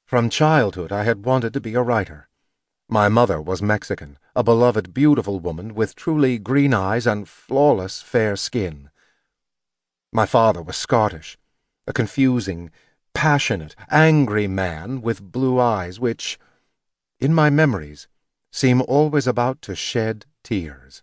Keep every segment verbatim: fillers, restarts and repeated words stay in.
From childhood I had wanted to be a writer. My mother was Mexican, a beloved, beautiful woman with truly green eyes and flawless fair skin. My father was Scottish, a confusing, passionate, angry man with blue eyes which, in my memories, seem always about to shed tears.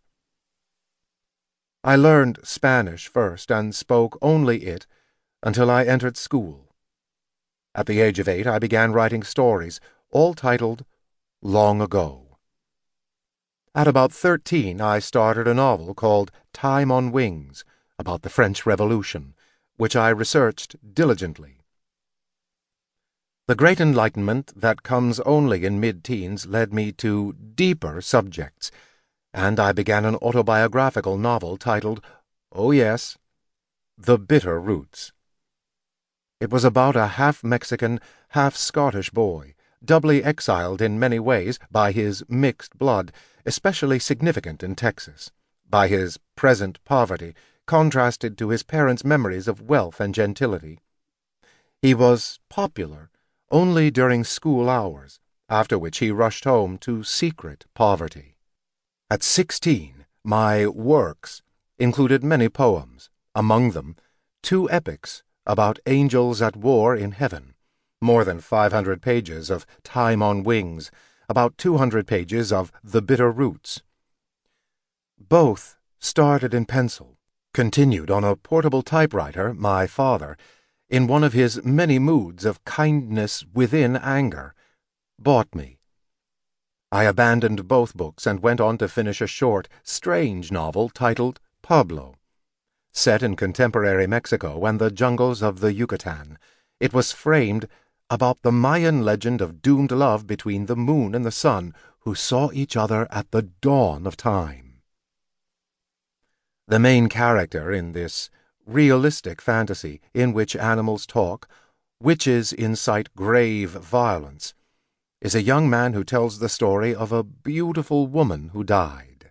I learned Spanish first and spoke only it until I entered school. At the age of eight, I began writing stories, all titled Long Ago. At about thirteen, I started a novel called Time on Wings, about the French Revolution, which I researched diligently. The great enlightenment that comes only in mid-teens led me to deeper subjects, and I began an autobiographical novel titled, oh yes, The Bitter Roots. It was about a half-Mexican, half-Scottish boy, doubly exiled in many ways by his mixed blood, especially significant in Texas, by his present poverty, contrasted to his parents' memories of wealth and gentility. He was popular only during school hours, after which he rushed home to secret poverty. At sixteen, my works included many poems, among them two epics about angels at war in heaven, more than five hundred pages of Time on Wings, about two hundred pages of The Bitter Roots. Both started in pencil, continued on a portable typewriter, my father, in one of his many moods of kindness within anger, bought me. I abandoned both books and went on to finish a short, strange novel titled Pablo. Set in contemporary Mexico and the jungles of the Yucatan, it was framed about the Mayan legend of doomed love between the moon and the sun, who saw each other at the dawn of time. The main character in this realistic fantasy, in which animals talk, witches incite grave violence, is a young man who tells the story of a beautiful woman who died.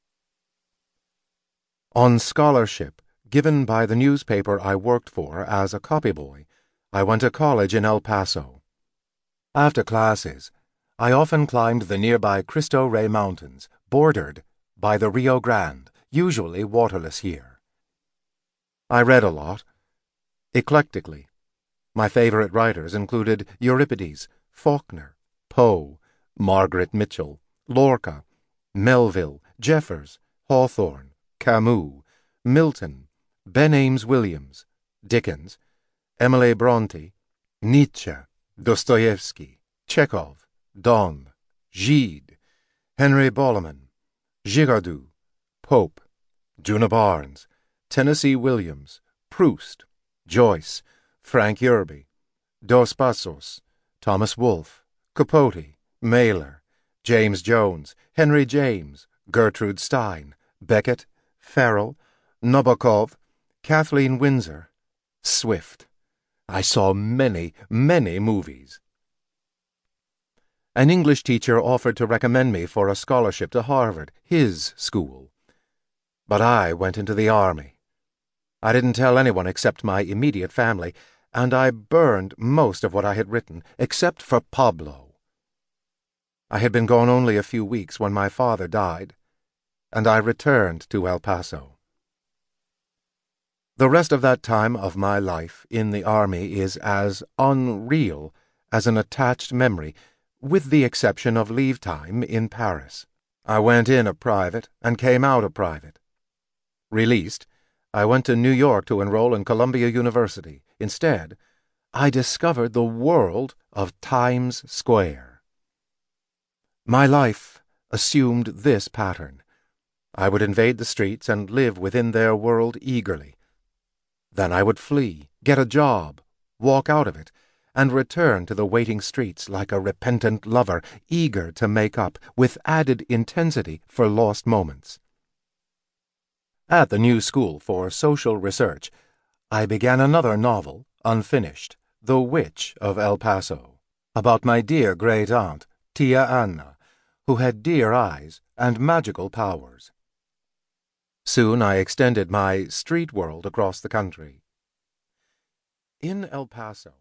On scholarship given by the newspaper I worked for as a copyboy, I went to college in El Paso. After classes, I often climbed the nearby Cristo Rey Mountains, bordered by the Rio Grande, usually waterless here. I read a lot, eclectically. My favorite writers included Euripides, Faulkner, Poe, Margaret Mitchell, Lorca, Melville, Jeffers, Hawthorne, Camus, Milton, Ben Ames Williams, Dickens, Emily Bronte, Nietzsche, Dostoevsky, Chekhov, Donne, Gide, Henry Bolliman, Girardot, Pope, Juna Barnes, Tennessee Williams, Proust, Joyce, Frank Yerby, Dos Passos, Thomas Wolfe, Capote, Mailer, James Jones, Henry James, Gertrude Stein, Beckett, Farrell, Nabokov, Kathleen Winsor, Swift. I saw many, many movies. An English teacher offered to recommend me for a scholarship to Harvard, his school. But I went into the army. I didn't tell anyone except my immediate family, and I burned most of what I had written, except for Pablo. I had been gone only a few weeks when my father died, and I returned to El Paso. The rest of that time of my life in the army is as unreal as an attached memory, with the exception of leave time in Paris. I went in a private and came out a private. Released, I went to New York to enroll in Columbia University. Instead, I discovered the world of Times Square. My life assumed this pattern. I would invade the streets and live within their world eagerly. Then I would flee, get a job, walk out of it, and return to the waiting streets like a repentant lover, eager to make up, with added intensity, for lost moments. At the New School for Social Research, I began another novel, unfinished, The Witch of El Paso, about my dear great-aunt, Tia Anna, who had dear eyes and magical powers. Soon I extended my street world across the country. In El Paso,